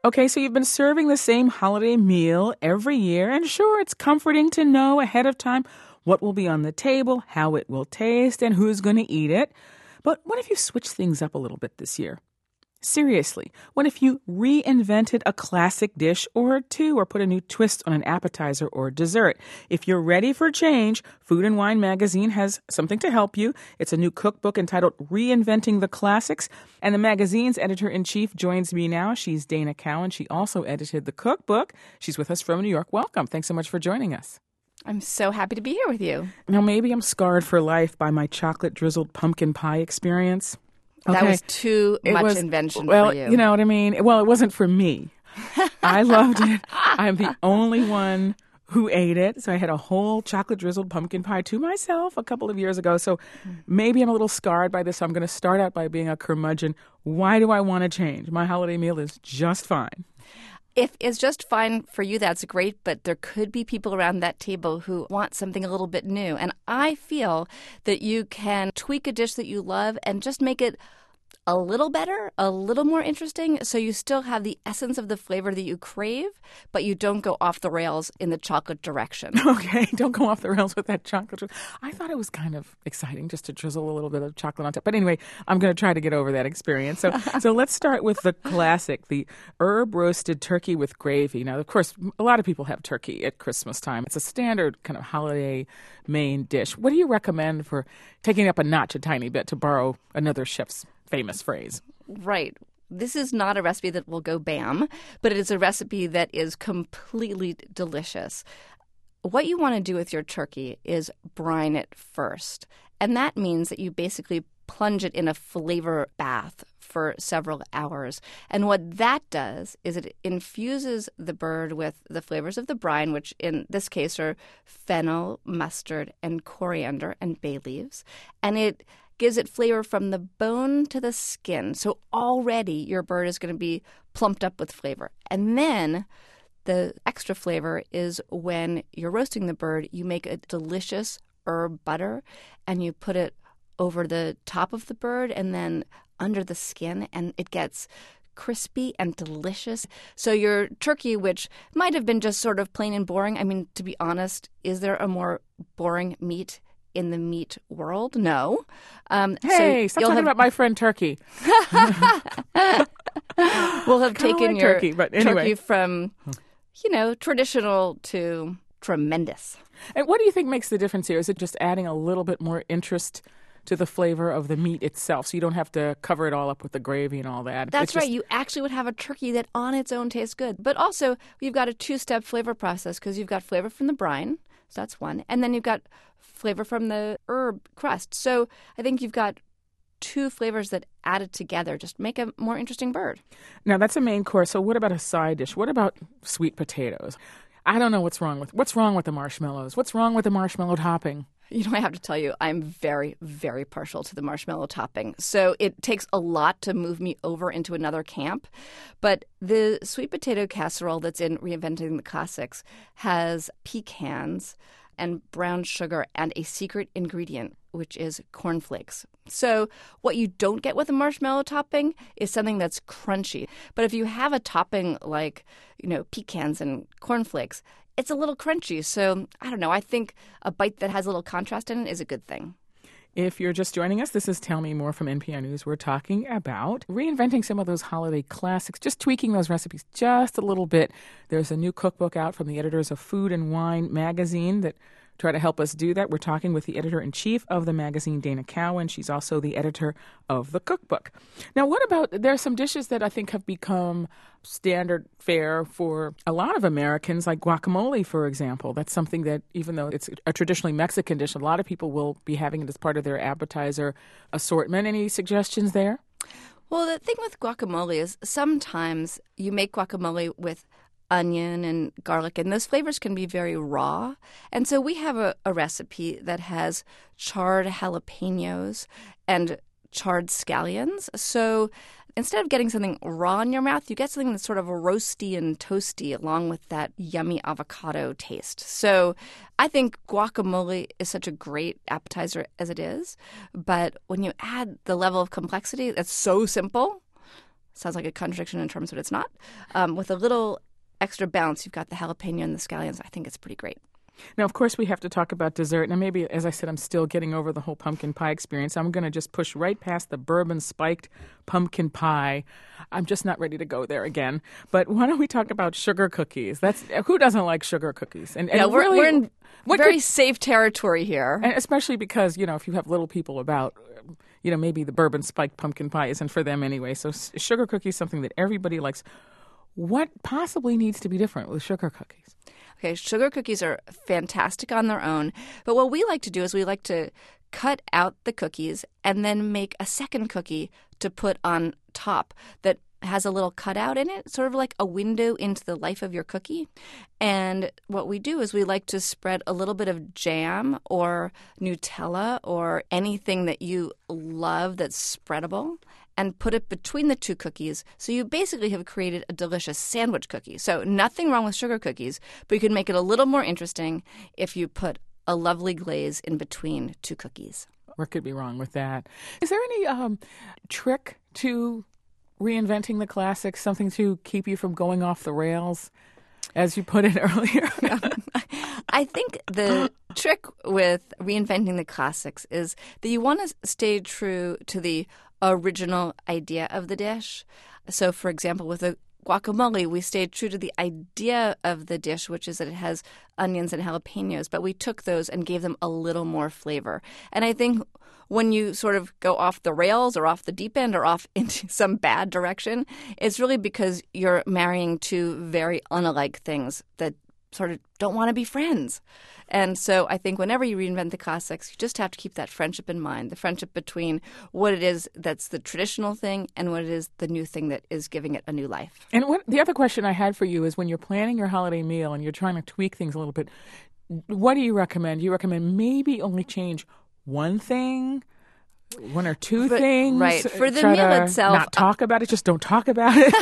Okay, so you've been serving the same holiday meal every year, and sure, it's comforting to know ahead of time what will be on the table, how it will taste, and who's going to eat it. But what if you switch things up a little bit this year? Seriously, what if you reinvented a classic dish or two or put a new twist on an appetizer or dessert? If you're ready for change, Food and Wine magazine has something to help you. It's a new cookbook entitled Reinventing the Classics, and the magazine's editor-in-chief joins me now. She's Dana Cowan. She also edited the cookbook. She's with us from New York. Welcome. Thanks so much for joining us. I'm so happy to be here with you. Now, maybe I'm scarred for life by my chocolate-drizzled pumpkin pie experience. That Okay. was too much invention well, for you. You know what I mean? Well, it wasn't for me. I loved it. I'm the only one who ate it. So I had a whole chocolate-drizzled pumpkin pie to myself a couple of years ago. So maybe I'm a little scarred by this. So I'm going to start out by being a curmudgeon. Why do I want to change? My holiday meal is just fine. If it's just fine for you, that's great, but there could be people around that table who want something a little bit new. And I feel that you can tweak a dish that you love and just make it a little better, a little more interesting, so you still have the essence of the flavor that you crave, but you don't go off the rails in the chocolate direction. Okay, don't go off the rails with that chocolate. I thought it was kind of exciting just to drizzle a little bit of chocolate on top. But anyway, I'm going to try to get over that experience. So let's start with the classic, the herb-roasted turkey with gravy. Now, of course, a lot of people have turkey at Christmas time. It's a standard kind of holiday main dish. What do you recommend for taking up a notch a tiny bit, to borrow another chef's famous phrase? Right. This is not a recipe that will go bam, but it is a recipe that is completely delicious. What you want to do with your turkey is brine it first. And that means that you basically plunge it in a flavor bath for several hours. And what that does is it infuses the bird with the flavors of the brine, which in this case are fennel, mustard, and coriander and bay leaves. And it gives it flavor from the bone to the skin. So already your bird is going to be plumped up with flavor. And then the extra flavor is when you're roasting the bird, you make a delicious herb butter and you put it over the top of the bird and then under the skin, and it gets crispy and delicious. So your turkey, which might have been just sort of plain and boring, I mean, to be honest, is there a more boring meat in the meat world? No. Hey, stop talking about my friend Turkey. We'll have taken your turkey, but anyway. turkey from, traditional to tremendous. And what do you think makes the difference here? Is it just adding a little bit more interest to the flavor of the meat itself, so you don't have to cover it all up with the gravy and all that? That's right. You actually would have a turkey that on its own tastes good. But also, you've got a two-step flavor process because you've got flavor from the brine, so that's one, and then you've got flavor from the herb crust. So I think you've got two flavors that added together just make a more interesting bird. Now, that's a main course. So what about a side dish? What about sweet potatoes? I don't know what's wrong with the marshmallows. What's wrong with the marshmallow topping? I have to tell you, I'm very, very partial to the marshmallow topping. So it takes a lot to move me over into another camp. But the sweet potato casserole that's in Reinventing the Classics has pecans and brown sugar and a secret ingredient, which is cornflakes. So what you don't get with a marshmallow topping is something that's crunchy. But if you have a topping like, pecans and cornflakes, it's a little crunchy. So I don't know. I think a bite that has a little contrast in it is a good thing. If you're just joining us, this is Tell Me More from NPR News. We're talking about reinventing some of those holiday classics, just tweaking those recipes just a little bit. There's a new cookbook out from the editors of Food and Wine magazine that try to help us do that. We're talking with the editor-in-chief of the magazine, Dana Cowan. She's also the editor of the cookbook. Now, what about, there are some dishes that I think have become standard fare for a lot of Americans, like guacamole, for example. That's something that, even though it's a traditionally Mexican dish, a lot of people will be having it as part of their appetizer assortment. Any suggestions there? Well, the thing with guacamole is sometimes you make guacamole with onion and garlic, and those flavors can be very raw. And so we have a recipe that has charred jalapenos and charred scallions. So instead of getting something raw in your mouth, you get something that's sort of roasty and toasty along with that yummy avocado taste. So I think guacamole is such a great appetizer as it is. But when you add the level of complexity, that's so simple, sounds like a contradiction in terms, but it's not. With a little extra bounce, you've got the jalapeno and the scallions. I think it's pretty great. Now, of course, we have to talk about dessert. Now, maybe, as I said, I'm still getting over the whole pumpkin pie experience. I'm going to just push right past the bourbon-spiked pumpkin pie. I'm just not ready to go there again. But why don't we talk about sugar cookies? Who doesn't like sugar cookies? And yeah, really, we're in very safe territory here. And especially because, if you have little people about, maybe the bourbon-spiked pumpkin pie isn't for them anyway. So sugar cookies is something that everybody likes. What possibly needs to be different with sugar cookies? Okay, sugar cookies are fantastic on their own, but what we like to do is we like to cut out the cookies and then make a second cookie to put on top that has a little cutout in it, sort of like a window into the life of your cookie. And what we do is we like to spread a little bit of jam or Nutella or anything that you love that's spreadable and put it between the two cookies. So you basically have created a delicious sandwich cookie. So nothing wrong with sugar cookies, but you can make it a little more interesting if you put a lovely glaze in between two cookies. What could be wrong with that? Is there any trick to reinventing the classics, something to keep you from going off the rails, as you put it earlier? I think the trick with reinventing the classics is that you want to stay true to the original idea of the dish. So, for example, with a guacamole, we stayed true to the idea of the dish, which is that it has onions and jalapenos, but we took those and gave them a little more flavor. And I think when you sort of go off the rails or off the deep end or off into some bad direction, it's really because you're marrying two very unalike things that sort of don't want to be friends. And so I think whenever you reinvent the classics, you just have to keep that friendship in mind, the friendship between what it is that's the traditional thing and what it is the new thing that is giving it a new life. And the other question I had for you is when you're planning your holiday meal and you're trying to tweak things a little bit, what do you recommend? Do you recommend maybe only change one thing? One or two things? Right. For the meal itself. Not talk about it. Just don't talk about it.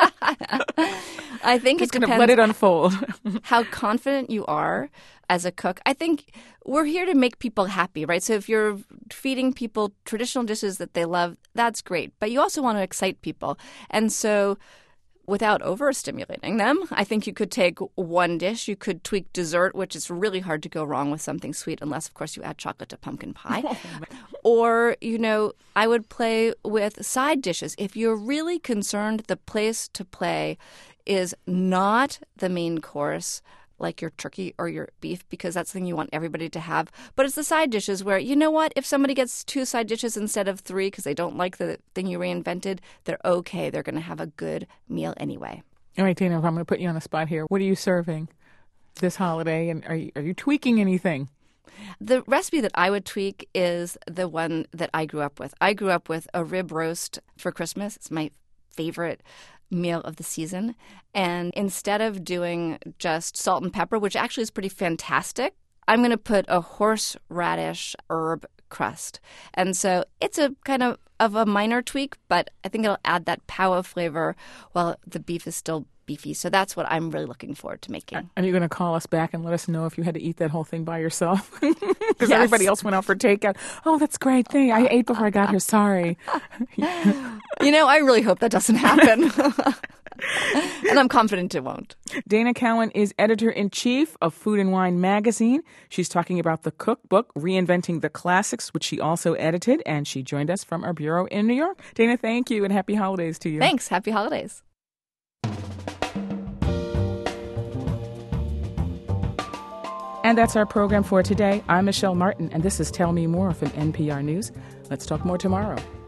I think just it depends. Kind of let it unfold. How confident you are as a cook. I think we're here to make people happy, right? So if you're feeding people traditional dishes that they love, that's great. But you also want to excite people. And so without overstimulating them, I think you could take one dish. You could tweak dessert, which is really hard to go wrong with something sweet, unless, of course, you add chocolate to pumpkin pie. Or, I would play with side dishes. If you're really concerned the place to play is not the main course, like your turkey or your beef, because that's something you want everybody to have. But it's the side dishes where, you know what, if somebody gets 2 side dishes instead of 3 because they don't like the thing you reinvented, they're okay. They're going to have a good meal anyway. All right, Dana, if I'm going to put you on the spot here, what are you serving this holiday? And are you tweaking anything? The recipe that I would tweak is the one that I grew up with. I grew up with a rib roast for Christmas. It's my favorite meal of the season. And instead of doing just salt and pepper, which actually is pretty fantastic, I'm going to put a horseradish herb crust. And so it's a kind of a minor tweak, but I think it'll add that power flavor while the beef is still beefy. So that's what I'm really looking forward to making. Are you going to call us back and let us know if you had to eat that whole thing by yourself? Because everybody else went out for takeout. Oh, that's great thing. I ate before I got here. Sorry. I really hope that doesn't happen. And I'm confident it won't. Dana Cowan is editor-in-chief of Food and Wine magazine. She's talking about the cookbook, Reinventing the Classics, which she also edited, and she joined us from our bureau in New York. Dana, thank you, and happy holidays to you. Thanks. Happy holidays. And that's our program for today. I'm Michelle Martin, and this is Tell Me More from NPR News. Let's talk more tomorrow.